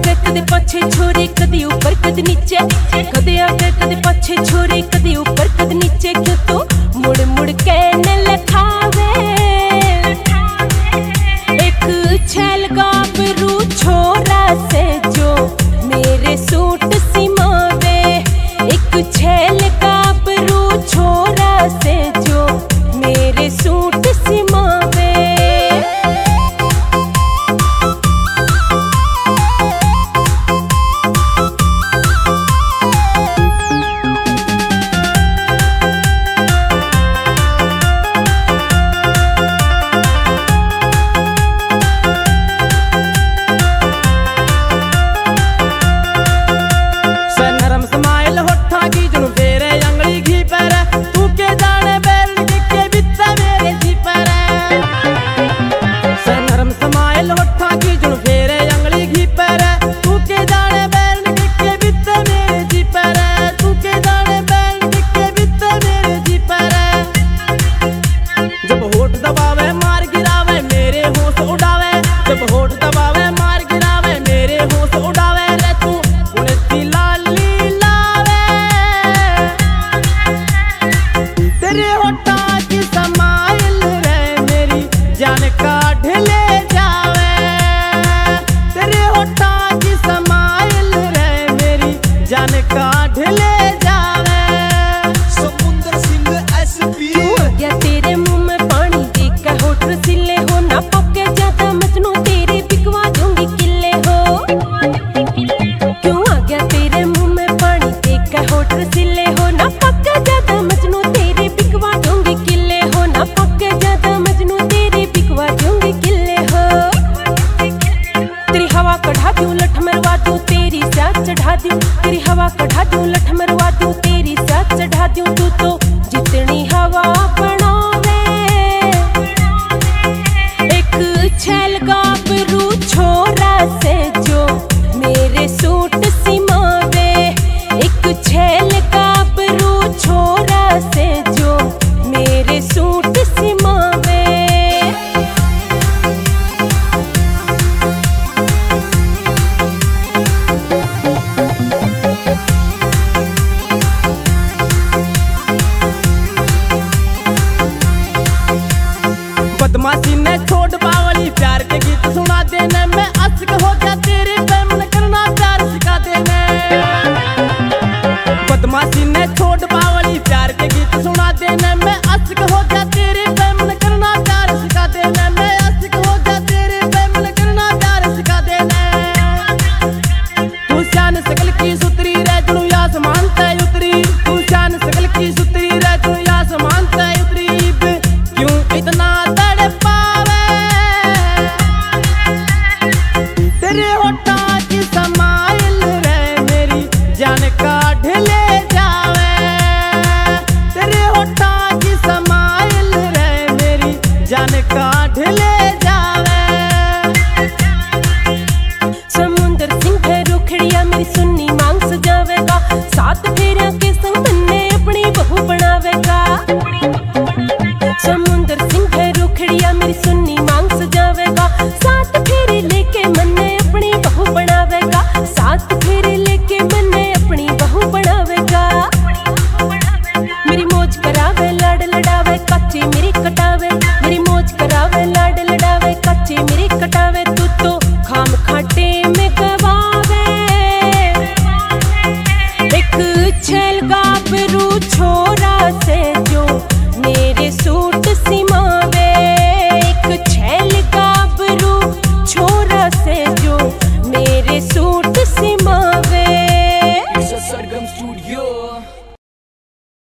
आगे कदे पाछे छोरे कदे ऊपर कदे नीचे, कदे आगे कदे पाछे छोरे कदे ऊपर कदे नीचे, क्यों तू मुड़ मुड़ के न लखावे। एक छैल गाभरू छोरा से जो मेरे सूट सिमावे, एक छैल गाभरू छोरा से जो मेरे सूट सिमावे। तेरी हवा कढ़ा दूं लठ मरवा दूं, तेरी साथ चढ़ा दूं, तू तो जितनी हवा बनावे। एक छैल गाभरू छोरा से जो मेरे सूट सिमावे, एक छैल गाभरू छोरा से जो मेरे सूट सिमावे। बदमाशी ने छोड़ बावली प्यार के गीत सुना देने, मैं आशिक हो गया तेरे पे मन करना प्यार सिखा देने। बदमाशी ने छोड़ बावली प्यार के गीत सुना देने, मैं आशिक हो गया तेरे पे मन करना प्यार सिखा देने, मैं आशिक हो गया तेरे पे मन करना प्यार सिखा देने। तू शान सकल की सुतरी रे जुनू आसमान तय उतरी, तू शान सकल की सुतरी रे जुनू आसमान तय उतरी, क्यों इतना तेरे होठा की समाइल रे मेरी जान काढ़ ले जावे। तेरे होठा की समाइल रे मेरी जान काढ़ ले जावे। समुंदर सिंह है रुखड़िया मेरी सुन्नी मांग सजावेगा, सात फेरिया के संग मन्ने अपनी बहू बनावेगा। समुंदर सिंह है रुखड़िया मेरी सुन्नी मांग सजावेगा, सात फेरे लेके मन्ने अपनी बहू बनावेगा, सात फेरे लेके मन्ने अपनी बहू बनावेगा। मेरी मौज करावे लाड लड़ावे कच्ची मेरी कटावे, मेरी मौज करावे लाड लड़ावे कच्ची मेरी कटावे, तू तो खाम खाटे में गवावे। एक छैल गाभरू छोरा से जो मेरे सूट सिमावे, एक छैल गाभरू छोरा से जो मेरे सूट सिमावे। Sargam Studio.